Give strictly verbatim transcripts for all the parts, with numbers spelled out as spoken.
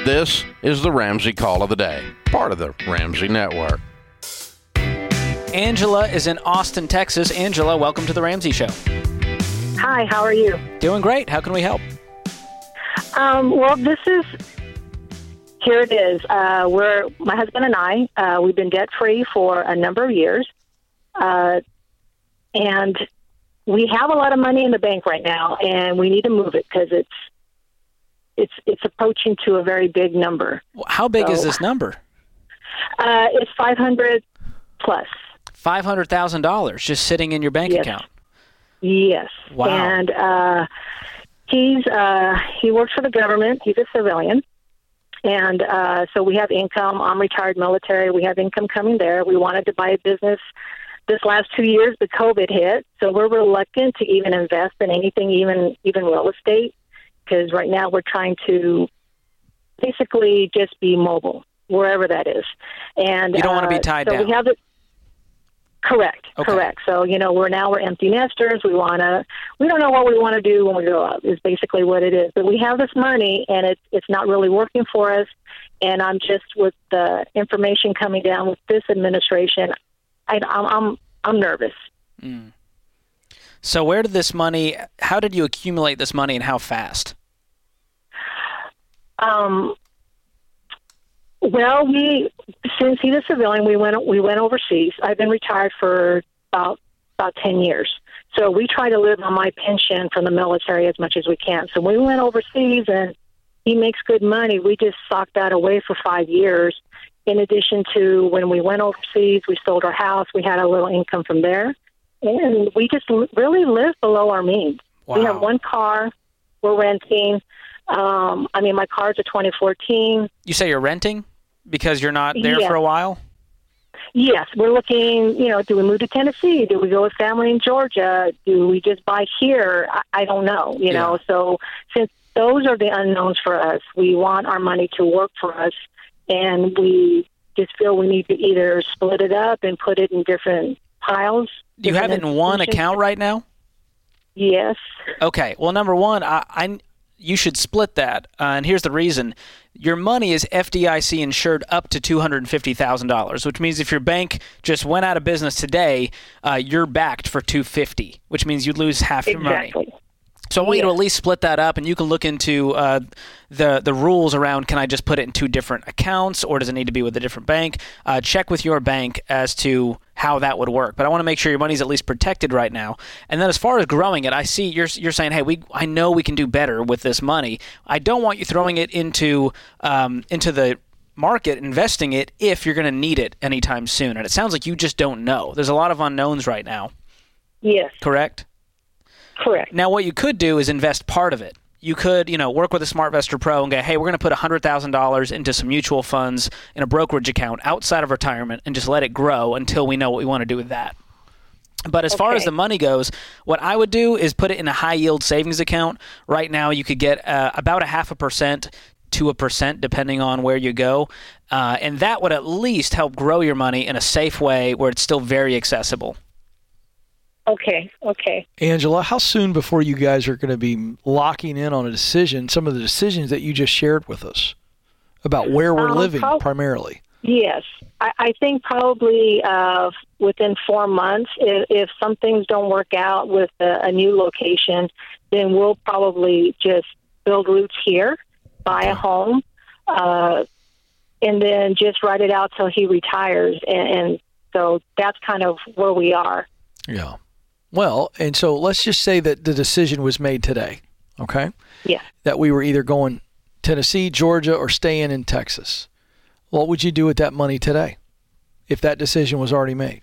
This is the Ramsey Call of the Day, part of the Ramsey Network. Angela is in Austin, Texas. Angela, welcome to the Ramsey Show. Hi, how are you? Doing great. How can we help? Um, well, this is, here it is. Uh, we're, my husband and I, uh, we've been debt-free for a number of years. Uh, and we have a lot of money in the bank right now, and we need to move it because it's, it's, it's approaching to a very big number. How big so, is this number? Uh, it's five hundred plus. five hundred thousand dollars just sitting in your bank yes. account. Yes. Wow. And uh, he's uh, he works for the government. He's a civilian. And uh, so we have income. I'm retired military. We have income coming there. We wanted to buy a business this last two years, but COVID hit. So we're reluctant to even invest in anything, even even real estate, because right now we're trying to basically just be mobile, wherever that is. And you don't want to be uh, tied so down. We have it. Correct. Okay. Correct. So, you know, we're now we're empty nesters. We want to, we don't know what we want to do when we grow up is basically what it is. But we have this money and it's, it's not really working for us. And I'm just with the information coming down with this administration, I, I'm, I'm, I'm nervous. Mm. So where did this money, how did you accumulate this money and how fast? Um, Well, we since he's a civilian, we went we went overseas. I've been retired for about about ten years, so we try to live on my pension from the military as much as we can. So we went overseas, and he makes good money. We just socked that away for five years. In addition to when we went overseas, we sold our house. We had a little income from there, and we just really live below our means. Wow. We have one car. We're renting. Um, I mean, my car's a twenty fourteen. You say you're renting because you're not there yes. for a while? Yes, we're looking, you know, do we move to Tennessee? Do we go with family in Georgia? Do we just buy here? I, I don't know, you yeah. know. So since those are the unknowns for us, we want our money to work for us, and we just feel we need to either split it up and put it in different piles. Do you have it in one account right now? Yes. Okay. Well, number one, I, I you should split that, uh, and here's the reason. Your money is F D I C insured up to two hundred fifty thousand dollars, which means if your bank just went out of business today, uh, you're backed for two hundred fifty thousand dollars, which means you'd lose half your exactly. money. So I want yeah. you to at least split that up, and you can look into uh, the the rules around, can I just put it in two different accounts, or does it need to be with a different bank? Uh, check with your bank as to how that would work. But I want to make sure your money's at least protected right now. And then as far as growing it, I see you're you're saying, hey, we I know we can do better with this money. I don't want you throwing it into um, into the market, investing it if you're going to need it anytime soon. And it sounds like you just don't know. There's a lot of unknowns right now. Yes. Correct? Correct. Now, what you could do is invest part of it. You could, you know, work with a SmartVestor Pro and go, hey, we're going to put one hundred thousand dollars into some mutual funds in a brokerage account outside of retirement and just let it grow until we know what we want to do with that. But as okay. far as the money goes, what I would do is put it in a high-yield savings account. Right now, you could get uh, about a half a percent to a percent, depending on where you go. Uh, and that would at least help grow your money in a safe way where it's still very accessible. Okay, okay. Angela, how soon before you guys are going to be locking in on a decision, some of the decisions that you just shared with us about where we're um, living prob- primarily? Yes. I, I think probably uh, within four months, if, if some things don't work out with a, a new location, then we'll probably just build roots here, buy okay. a home, uh, and then just ride it out till he retires. And, and so that's kind of where we are. Yeah. Well, and so let's just say that the decision was made today, okay? Yeah. That we were either going Tennessee, Georgia, or staying in Texas. What would you do with that money today if that decision was already made?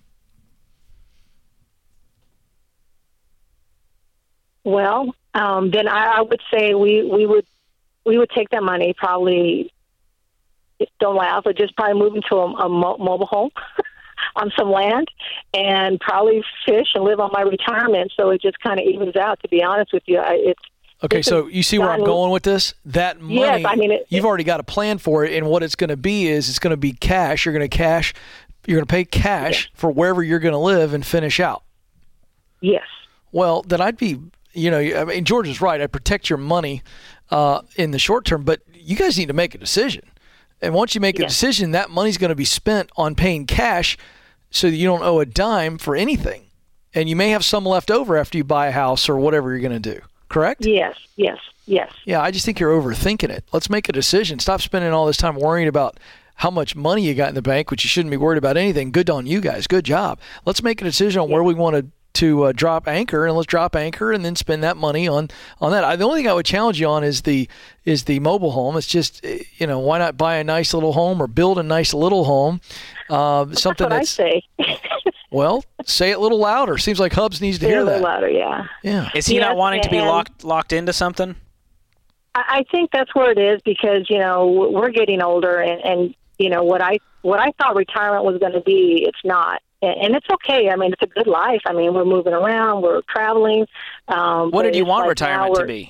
Well, um, then I, I would say we, we would we would take that money, probably, don't laugh, but just probably move into a, a mo- mobile home. On some land and probably fish and live on my retirement. So it just kind of evens out, to be honest with you. I, it's Okay, so you see where I'm going with this? That money, yes, I mean, it, you've already got a plan for it, and what it's going to be is it's going to be cash. You're going to cash, you're going to pay cash yes. for wherever you're going to live and finish out. Yes. Well, then I'd be, you know, I mean, George is right. I'd protect your money uh, in the short term, but you guys need to make a decision. And once you make a yes. decision, that money's going to be spent on paying cash so that you don't owe a dime for anything. And you may have some left over after you buy a house or whatever you're going to do. Correct? Yes, yes, yes. Yeah, I just think you're overthinking it. Let's make a decision. Stop spending all this time worrying about how much money you got in the bank, which you shouldn't be worried about anything. Good on you guys. Good job. Let's make a decision on yeah. where we want to to uh, drop anchor, and let's drop anchor and then spend that money on on that. I, the only thing I would challenge you on is the is the mobile home. It's just, you know, why not buy a nice little home or build a nice little home? Uh, something that's what that's, I say. Well, say it a little louder. Seems like Hubs needs to say hear a little that. louder, yeah. Yeah. Is he yes, not wanting to be and, locked locked into something? I think that's where it is because, you know, we're getting older and, and you know, what I what I thought retirement was going to be, it's not. And it's okay. I mean, it's a good life. I mean, we're moving around, we're traveling. Um, what did you want like retirement to be?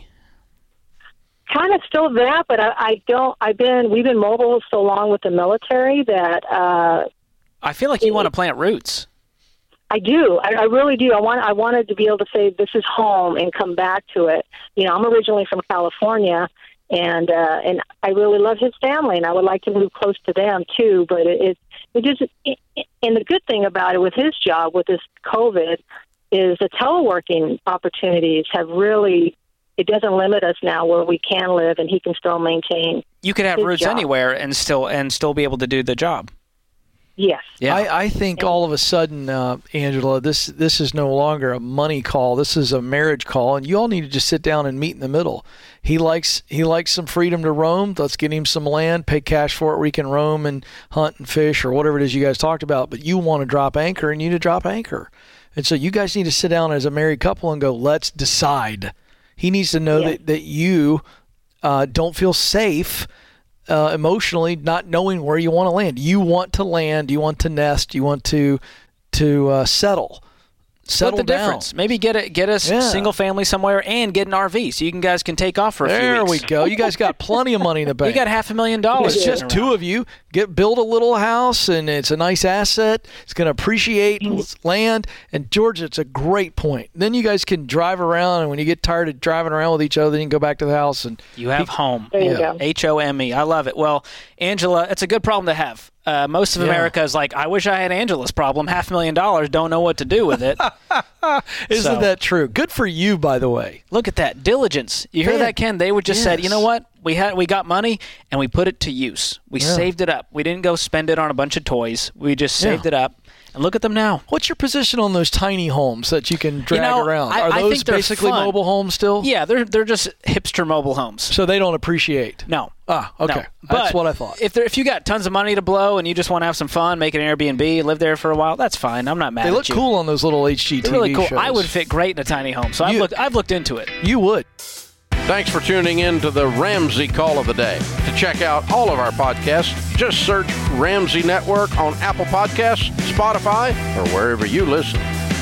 Kind of still that, but I, I don't. I've been we've been mobile so long with the military that uh, I feel like you it, want to plant roots. I do. I, I really do. I want. I wanted to be able to say this is home and come back to it. You know, I'm originally from California, and uh, and I really love his family, and I would like to move close to them too. But it, it, it just. It, and the good thing about it with his job, with this COVID, is the teleworking opportunities have really. It doesn't limit us now where we can live, and he can still maintain. You could have his roots job. anywhere and still and still be able to do the job. Yes. Yeah. I, I think all of a sudden, uh, Angela, this this is no longer a money call. This is a marriage call, and you all need to just sit down and meet in the middle. He likes he likes some freedom to roam. Let's get him some land, pay cash for it where he can roam and hunt and fish or whatever it is you guys talked about. But you want to drop anchor, and you need to drop anchor. And so you guys need to sit down as a married couple and go, let's decide. He needs to know yeah. that, that you uh, don't feel safe uh, emotionally not knowing where you want to land. You want to land. You want to nest. You want to to uh, settle. Settle Split the down. difference. Maybe get a get a yeah. single family somewhere and get an R V so you can guys can take off for a there few weeks. There we go. You guys got plenty of money in the bank. You got half a million dollars. It's just two of you. Get build a little house, and it's a nice asset. It's going to appreciate land. And George, it's a great point. Then you guys can drive around, and when you get tired of driving around with each other, then you can go back to the house and you have he, home. There you yeah. go. H O M E. I love it. Well, Angela, it's a good problem to have. Uh, most of yeah. America is like, I wish I had Angela's problem. Half a million dollars, don't know what to do with it. Isn't so, that true? Good for you, by the way. Look at that diligence. You hear Man, that, Ken? They would just yes. said, you know what? We had we got money and we put it to use. We yeah. saved it up. We didn't go spend it on a bunch of toys. We just saved yeah. it up. And look at them now. What's your position on those tiny homes that you can drag you know, around? I, Are I those think they're basically fun. mobile homes still? Yeah, they're they're just hipster mobile homes. So they don't appreciate? No. Ah, okay. No. That's but what I thought. If there, if you got tons of money to blow and you just want to have some fun, make an Airbnb, live there for a while, that's fine. I'm not mad They at look you. cool on those little H G T V They're really cool. shows. I would fit great in a tiny home. So I've You- looked I've looked into it. You would. Thanks for tuning in to the Ramsey Call of the Day. To check out all of our podcasts, just search Ramsey Network on Apple Podcasts, Spotify, or wherever you listen.